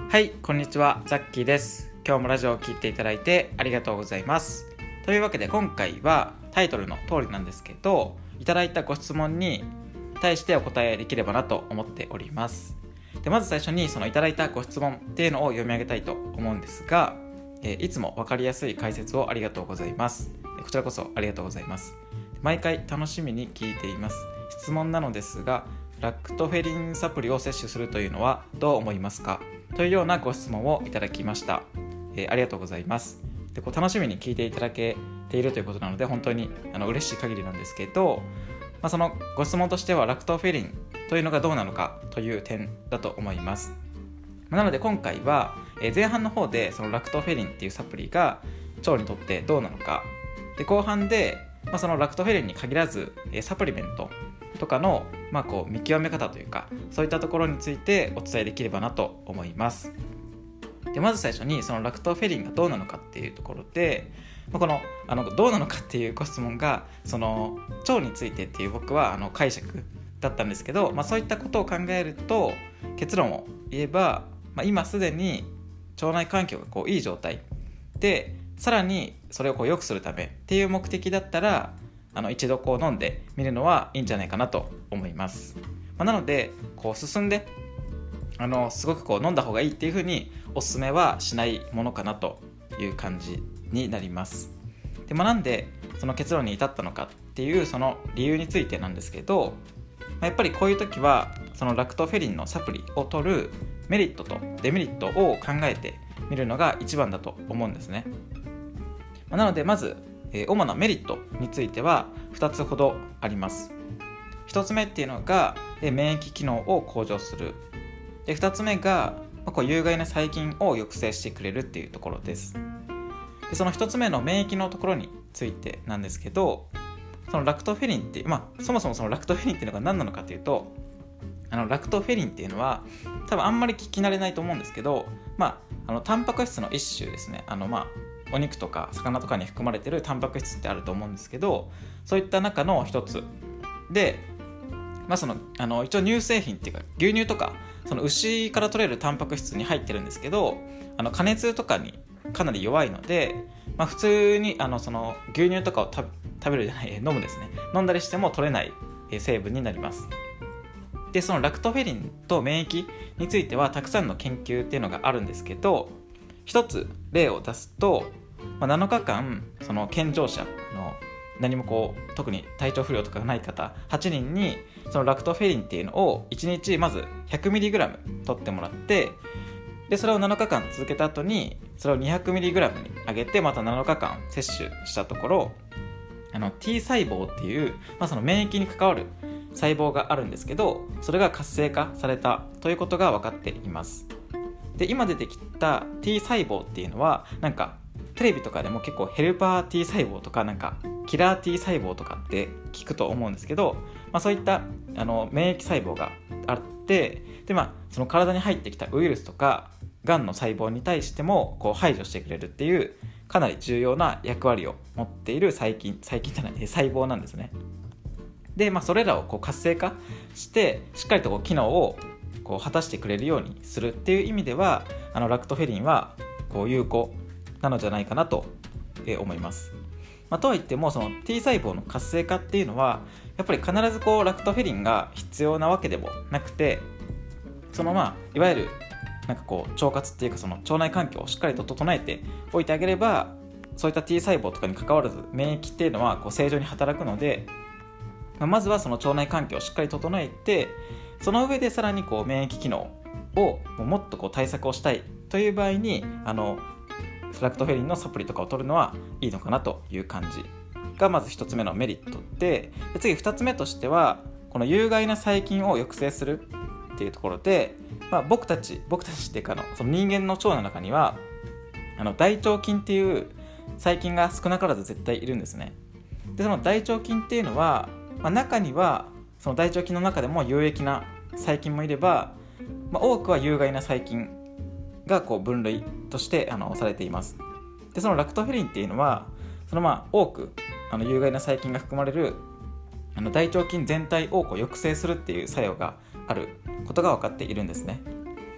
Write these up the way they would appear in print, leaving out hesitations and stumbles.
はい、こんにちは、ザッキーです。今日もラジオを聞いていただいてありがとうございます。というわけで今回はタイトルの通りなんですけど、いただいたご質問に対してお答えできればなと思っております。でまず最初にそのいただいたご質問っていうのを読み上げたいと思うんですが、いつも分かりやすい解説をありがとうございます。こちらこそありがとうございます。毎回楽しみに聞いています。質問なのですが、ラクトフェリンサプリを摂取するというのはどう思いますか？というようなご質問をいただきました。ありがとうございます。で楽しみに聞いていただけているということなので本当に嬉しい限りなんですけど、そのご質問としてはラクトフェリンというのがどうなのかという点だと思います。なので今回は前半の方でそのラクトフェリンっていうサプリが腸にとってどうなのか、で後半でそのラクトフェリンに限らずサプリメントとかの見極め方というか、そういったところについてお伝えできればなと思います。でまず最初にそのラクトフェリンがどうなのかっていうところで、このどうなのかっていうご質問がその腸についてっていう僕は解釈だったんですけど、そういったことを考えると結論を言えば、今すでに腸内環境がいい状態で、さらにそれを良くするためっていう目的だったら一度飲んでみるのはいいんじゃないかなと思います。なので進んですごく飲んだ方がいいっていう風におすすめはしないものかなという感じになります。で、なんでその結論に至ったのかっていうその理由についてなんですけど、やっぱりこういう時はそのラクトフェリンのサプリを取るメリットとデメリットを考えてみるのが一番だと思うんですね。なのでまず主なメリットについては2つほどあります。1つ目っていうのが免疫機能を向上する。で2つ目が有害な細菌を抑制してくれるっていうところです。でその1つ目の免疫のところについてなんですけど、そのラクトフェリンって、そもそもそのラクトフェリンっていうのが何なのかというと、ラクトフェリンっていうのは多分あんまり聞き慣れないと思うんですけど、タンパク質の一種ですね。お肉とか魚とかに含まれているタンパク質ってあると思うんですけど、そういった中の一つで、一応乳製品っていうか牛乳とかその牛から取れるタンパク質に入ってるんですけど、加熱とかにかなり弱いので、普通にその牛乳とかを食べるじゃない飲むですね、飲んだりしても取れない成分になります。でそのラクトフェリンと免疫についてはたくさんの研究っていうのがあるんですけど、一つ例を出すと、7日間その健常者の何も特に体調不良とかがない方8人にそのラクトフェリンっていうのを1日まず 100mg 取ってもらって、でそれを7日間続けた後にそれを 200mg に上げてまた7日間摂取したところ、T 細胞っていう、その免疫に関わる細胞があるんですけど、それが活性化されたということが分かっています。で今出てきた T 細胞っていうのはテレビとかでも結構ヘルパー T 細胞とかキラー T 細胞とかって聞くと思うんですけど、そういった免疫細胞があって、でその体に入ってきたウイルスとかがんの細胞に対しても排除してくれるっていうかなり重要な役割を持っている細胞なんですね。でそれらを活性化してしっかりと機能を果たしてくれるようにするっていう意味ではラクトフェリンは有効なのじゃないかなと思います。とはいってもその T 細胞の活性化っていうのはやっぱり必ずラクトフェリンが必要なわけでもなくて、そのいわゆる腸活っていうかその腸内環境をしっかりと整えておいてあげれば、そういった T 細胞とかに関わらず免疫っていうのは正常に働くので、まずはその腸内環境をしっかり整えて、その上でさらに免疫機能をもっと対策をしたいという場合にラクトフェリンのサプリとかを取るのはいいのかなという感じがまず1つ目のメリットで、次2つ目としてはこの有害な細菌を抑制するっていうところで、僕たちっていうかその人間の腸の中には大腸菌っていう細菌が少なからず絶対いるんですね。でその大腸菌っていうのは、中にはその大腸菌の中でも有益な細菌もいれば、多くは有害な細菌が分類としてされています。でそのラクトフェリンっていうのはその多く有害な細菌が含まれる大腸菌全体を抑制するっていう作用があることが分かっているんですね。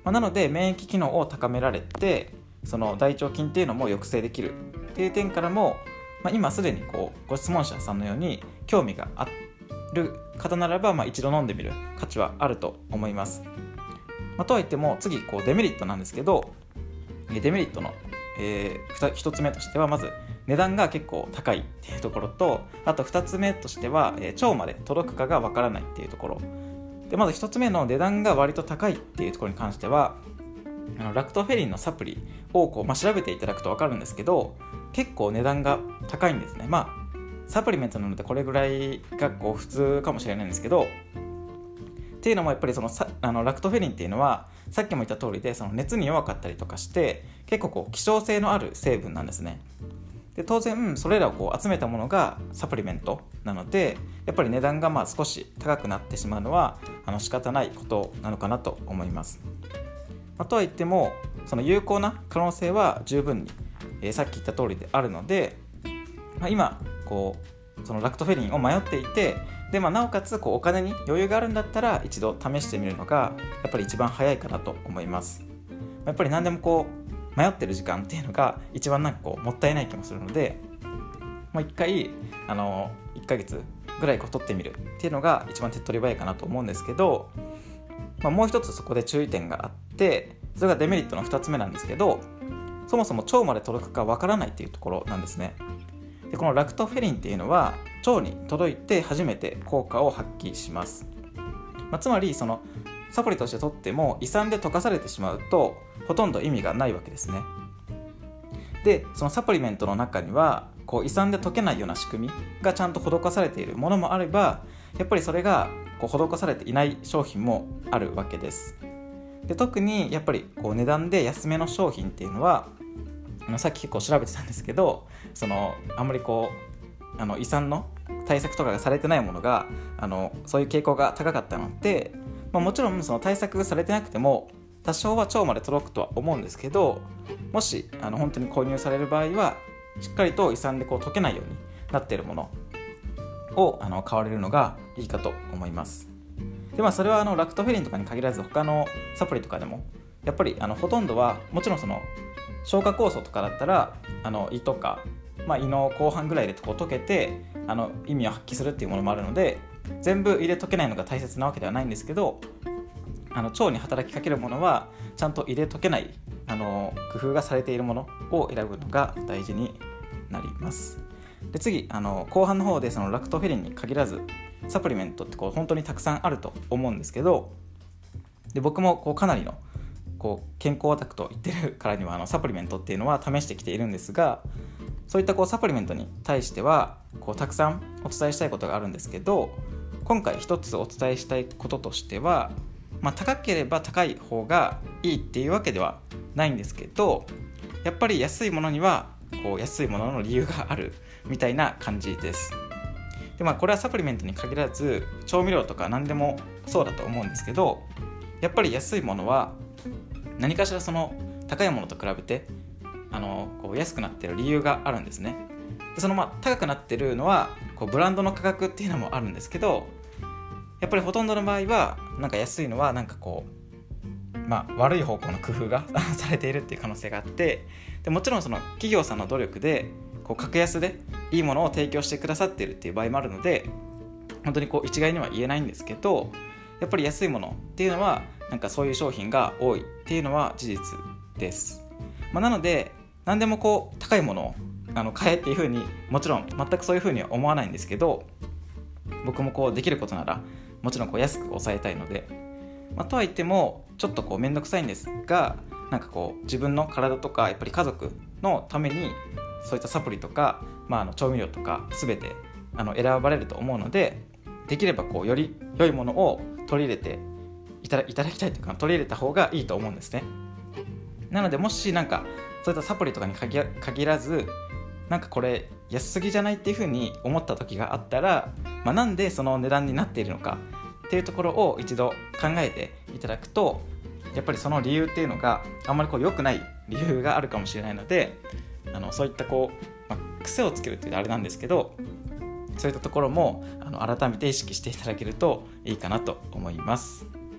なので免疫機能を高められて、その大腸菌っていうのも抑制できるっていう点からも、今すでにご質問者さんのように興味がある方ならば、一度飲んでみる価値はあると思います。とはいっても次デメリットなんですけど、デメリットの、1つ目としては、まず値段が結構高いっていうところと、あと2つ目としては、腸まで届くかがわからないっていうところで、まず1つ目の値段が割と高いっていうところに関しては、ラクトフェリンのサプリを調べていただくと分かるんですけど、結構値段が高いんですね。サプリメントなのでこれぐらいが普通かもしれないんですけど、っていうのもやっぱりラクトフェリンっていうのはさっきも言った通りで、その熱に弱かったりとかして結構希少性のある成分なんですね。で当然それらを集めたものがサプリメントなので、やっぱり値段が少し高くなってしまうのは仕方ないことなのかなと思います。とはいってもその有効な可能性は十分に、さっき言った通りであるので、今そのラクトフェリンを迷っていて、で、なおかつお金に余裕があるんだったら一度試してみるのがやっぱり一番早いかなと思います。やっぱり何でも迷ってる時間っていうのが一番もったいない気もするので、1回1ヶ月ぐらい取ってみるっていうのが一番手っ取り早いかなと思うんですけど、もう一つそこで注意点があって、それがデメリットの2つ目なんですけど、そもそも腸まで届くかわからないっていうところなんですね。でこのラクトフェリンっていうのは腸に届いて初めて効果を発揮します。つまりそのサプリとして取っても胃酸で溶かされてしまうとほとんど意味がないわけですね。でそのサプリメントの中には胃酸で溶けないような仕組みがちゃんと施されているものもあれば、やっぱりそれが施されていない商品もあるわけです。で特にやっぱり値段で安めの商品っていうのは、さっき結構調べてたんですけど、あんまり胃酸の対策とかがされてないものがそういう傾向が高かったので、もちろんその対策がされてなくても多少は腸まで届くとは思うんですけど、もし本当に購入される場合はしっかりと胃酸で溶けないようになっているものを買われるのがいいかと思います。でそれはラクトフェリンとかに限らず他のサプリとかでもやっぱりほとんどはもちろんその消化酵素とかだったら胃とか、胃の後半ぐらいで溶けて意味を発揮するっていうものもあるので、全部胃で溶けないのが大切なわけではないんですけど、腸に働きかけるものはちゃんと胃で溶けない工夫がされているものを選ぶのが大事になります。で次後半の方でそのラクトフェリンに限らずサプリメントって本当にたくさんあると思うんですけど、で僕もかなりの健康オタクと言ってるからにはサプリメントっていうのは試してきているんですが、そういったサプリメントに対してはたくさんお伝えしたいことがあるんですけど、今回一つお伝えしたいこととしては、高ければ高い方がいいっていうわけではないんですけど、やっぱり安いものには安いものの理由があるみたいな感じです。でこれはサプリメントに限らず調味料とか何でもそうだと思うんですけど、やっぱり安いものは何かしらその高いものと比べて安くなってる理由があるんですね。で高くなってるのはブランドの価格っていうのもあるんですけど、やっぱりほとんどの場合は安いのは悪い方向の工夫がされているっていう可能性があって、でもちろんその企業さんの努力で格安でいいものを提供してくださっているっていう場合もあるので、本当に一概には言えないんですけど、やっぱり安いものっていうのはそういう商品が多いっていうのは事実です。なので何でも高いものを買えっていう風にもちろん全くそういう風には思わないんですけど、僕もできることならもちろん安く抑えたいので、とはいってもちょっとめんどくさいんですが、自分の体とかやっぱり家族のためにそういったサプリとか、調味料とか全て選ばれると思うので、できればより良いものを取り入れていただきたいというか、取り入れた方がいいと思うんですね。なのでもしそういったサプリとかに限らずこれ安すぎじゃないっていう風に思った時があったら、なんでその値段になっているのかっていうところを一度考えていただくと、やっぱりその理由っていうのがあんまり良くない理由があるかもしれないので、そういった癖をつけるっていうとあれなんですけど、そういったところも改めて意識していただけるといいかなと思います。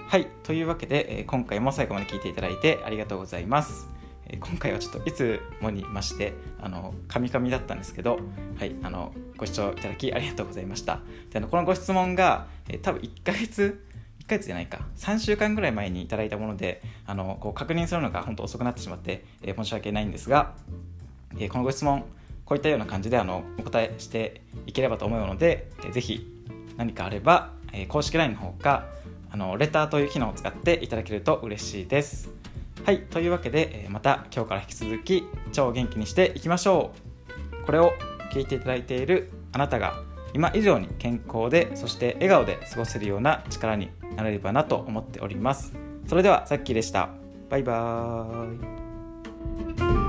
はい、というわけで、今回も最後まで聞いていただいてありがとうございます。今回はちょっといつもに増してカミカミだったんですけど、はい、ご視聴いただきありがとうございました。でこのご質問が、多分1ヶ月じゃないか3週間ぐらい前にいただいたものでこう確認するのが本当遅くなってしまって、申し訳ないんですが、このご質問こういったような感じでお答えしていければと思うので、ぜひ何かあれば、公式 LINE の方かレターという機能を使っていただけると嬉しいです。はい、というわけでまた今日から引き続き超元気にしていきましょう。これを聞いていただいているあなたが今以上に健康で、そして笑顔で過ごせるような力になれればなと思っております。それではさっきでした。バイバーイ。